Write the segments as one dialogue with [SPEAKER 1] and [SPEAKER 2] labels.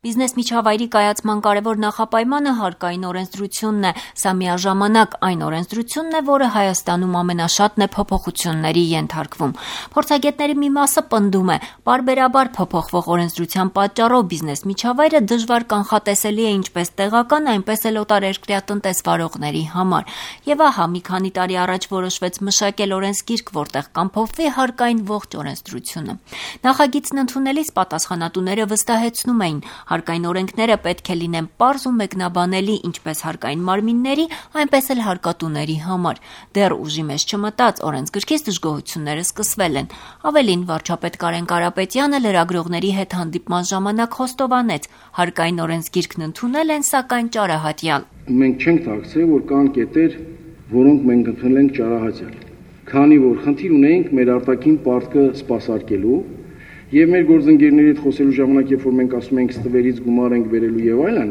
[SPEAKER 1] Բիզնես միջավայրի կայացման կարևոր նախապայմանը հարկային օրենսդրությունն է, սա միաժամանակ այն օրենսդրությունն է, որը Հայաստանում ամենաշատն է փոփոխությունների ենթարկվում։ Փորձագետների մի մասը պնդում է, պարբերաբար փոփոխվող օրենսդրության պատճառով բիզնես միջավայրը դժվար կանխատեսելի է ինչպես տեղական, այնպես էլ օտարերկրյա տնտեսվարողների համար։ Եվ ահա մի քանի տարի առաջ որոշվեց մշակել օրենսգիրք, որտեղ կամփոփվի հարկային ողջ օրենսդրությունը։ Նախագիծն ընդունելիս պատասխանատուները վստահեցնում էին, հարկային օրենքները պետք է լինեն պարզ ու մեկնաբանելի ինչպես հարկային մարմինների, այնպես էլ հարկատուների համար։ Դեռ ուժի մեջ չմտած օրենսգրքից դժգոհությունները սկսվել են։ Ավելին, վարչապետ Կարեն Կարապետյանը լրագրողների հետ հանդիպման ժամանակ խոստովանեց, հարկային օրենսգիրքն ընդունել են, սակայն ճարահատյալ։
[SPEAKER 2] Մենք չենք թաքցրել, որ կան կետեր, որոնք մենք ընդունել ենք ճարահատյալ։ Քանի որ խնդիր ունենք մեր արտաքին պարտքը սպասարկելու եւ մեր գործընկերների հետ խոսելու ժամանակ, երբ որ մենք ասում ենք ստվերից գումար ենք բերելու եւ այլն,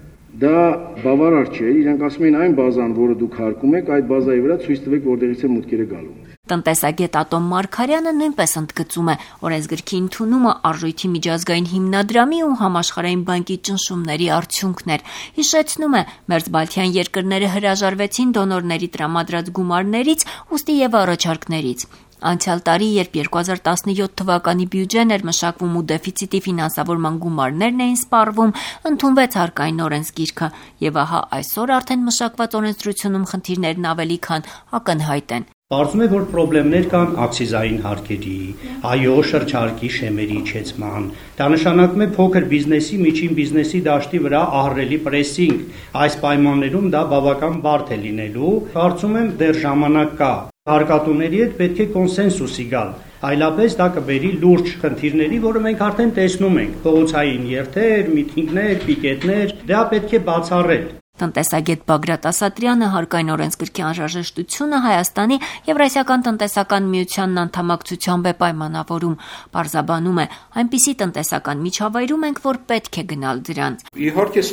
[SPEAKER 2] դա բավարար չէ։ Իրանք ասում են այն բազան, որը դուք հարկում եք, այդ բազայի վրա ցույց տվեք, որտեղից է մուտքերը գալու։
[SPEAKER 1] Տնտեսագետ Ատոմ Մարգարյանը նույնպես ընդգծում է, օրենսգրքի ընդունումը Արժույթի միջազգային հիմնադրամի ու Համաշխարհային բանկի ճնշումների արդյունքն էր։ Հիշեցնում է, մերձբալթյան երկրները հրաժարվեցին դոնորների տրամադրած գումարներից, ուստի եւ առաջարկներից։ Անցյալ տարի, երբ 2017 թվականի բյուջեն էր մշակվում ու դեֆիցիտի ֆինանսավորման գումարներն էին սպառվում, ընդունվեց հարկային օրենսգիրքը, եւ ահա այսօր արդեն մշակված օրենսդրությունում խնդիրներն ավելի քան ակնհայտ են։
[SPEAKER 3] Պարզվում է, որ խնդիրներ կան աքսիզային հարկերի, այո, շրջարկի շեմերի իջեցման։ Դա նշանակում է փոքր բիզնեսի, միջին բիզնեսի դաշտի վրա ահռելի պրեսինգ։ Այս պայմաններում դա բավական բարդ է լինելու։ Կարծում եմ, դեռ ժամանակ կա։ Հարկատուների հետ պետք է կոնսենսուսի գալ, այլապես դա կբերի լուրջ խնդիրների, որը մենք արդեն տեսնում ենք, փողոցային երթեր, միտինգներ, պիկետներ, դա պետք է բացառել։
[SPEAKER 1] Տնտեսագետ Բագրատ Ասատրյանը հարկային օրենսգրքի անհրաժեշտությունը Հայաստանի Եվրասիական տնտեսական միությանն անդամակցությամբ է պայմանավորում, պարզաբանում է, այնպիսի տնտեսական միջավայրում ենք, որ պետք է գնալ դրանց։
[SPEAKER 4] Իհարկե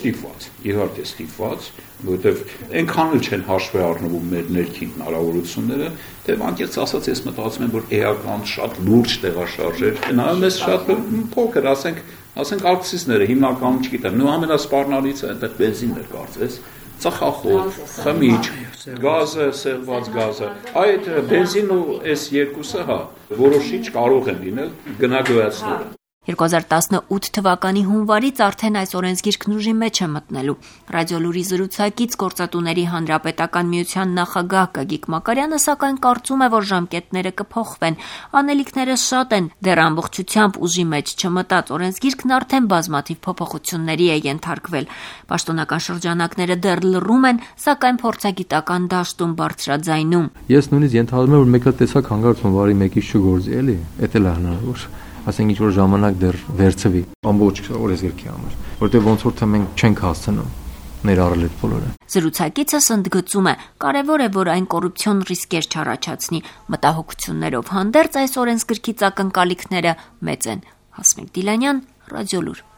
[SPEAKER 4] ստիպված, որովհետև այնքան էլ չեն հաշվի առնվում մեր ներքին հնարավորությունները, թե անկեղծ ասած ես մտածում եմ, որ էական շատ լուրջ տեղաշարժեր, նայում ես շատ փոքր, ասենք ակցիզները հիմնականում չգիտեմ, նույն ամենասպառնալիցը այնտեղ բենզիններ կարծես, ծխախոտ, խմիչք, գազը, սեղված գազը, այդ բենզինն ու այս երկուսը, որոշիչ կարող են լինել գնագոյացնողը։
[SPEAKER 1] 2018 թվականի հունվարից արդեն այս օրենսգիրքն ուժի մեջ է մտնելու։ Ռադիոլուրի զրուցակից Գործատուների Հանրապետական միության նախագահ Գագիկ Մակարյանը սակայն կարծում է, որ ժամկետները կփոխվեն։ Անելիքները շատ են, դեռ ամբողջությամբ ուժի մեջ չմտած օրենսգիրքն արդեն բազմաթիվ փոփոխությունների է ենթարկվել։ Պաշտոնական շրջանակները դեռ լռում են, սակայն փորձագիտական դաշտում բարձրաձայնում։
[SPEAKER 5] Ես նույնիսկ ենթադրում եմ, որ մեկը տեսակ հանգարցում վարի մեկից չգործի, էլի, դա էլ է հնարավոր։ Ասենք ինչ-որ ժամանակ դեռ վերցվի ամբողջ օրենսգրքի համար, որտեղ ոնց որ թե մենք չենք հասցնում ներառել այդ բոլորը։
[SPEAKER 1] Զրուցակիցս ընդգծում է, կարևոր է, որ այն կոռուպցիոն ռիսկեր չառաջացնի, մտահոգություններով հանդերձ այս օրենսգրքի ակնկալիքները մեծ են։ Հասմիկ Դիլանյան, Ռադիոլուր։